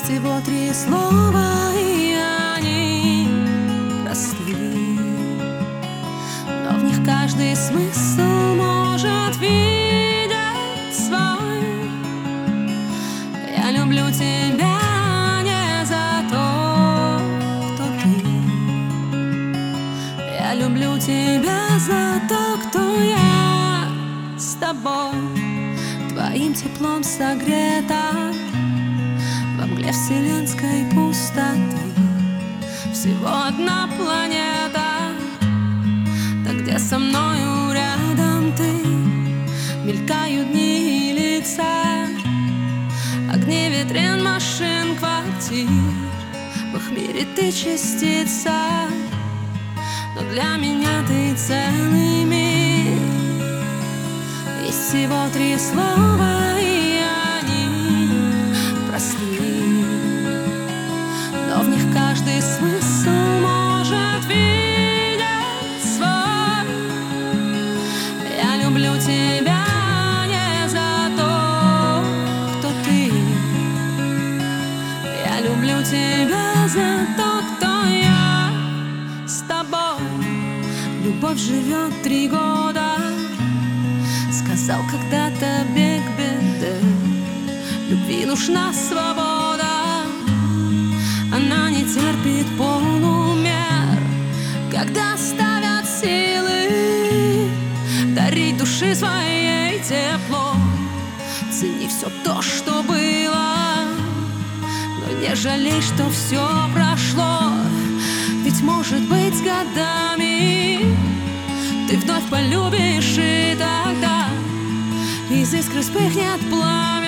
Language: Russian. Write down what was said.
всего 3 слова, и они просты, но в них каждый смысл может видеть свой. Я люблю тебя не за то, кто ты. Я люблю тебя за то, кто я с тобой. Твоим теплом согрета во мгле вселенской пустоты. Всего одна планета, там, где со мною рядом ты. Мелькают дни и лица, огни витрин, машин, квартир. В их мире ты частица, но для меня ты целый мир. Есть всего 3 слова, и они просты, но в них каждый смысл может видеть свой. Я люблю тебя не за то, кто ты. Я люблю тебя за то, кто я с тобой. Любовь живет 3 года, сказал когда-то Бег Беде. Любви нужна свобода, она не терпит полумер. Когда ставят силы дарить души своей тепло, цени все то, что было, но не жалей, что все прошло. Ведь, может быть, с годами ты вновь полюбишь, и тогда из искры вспыхнет пламя.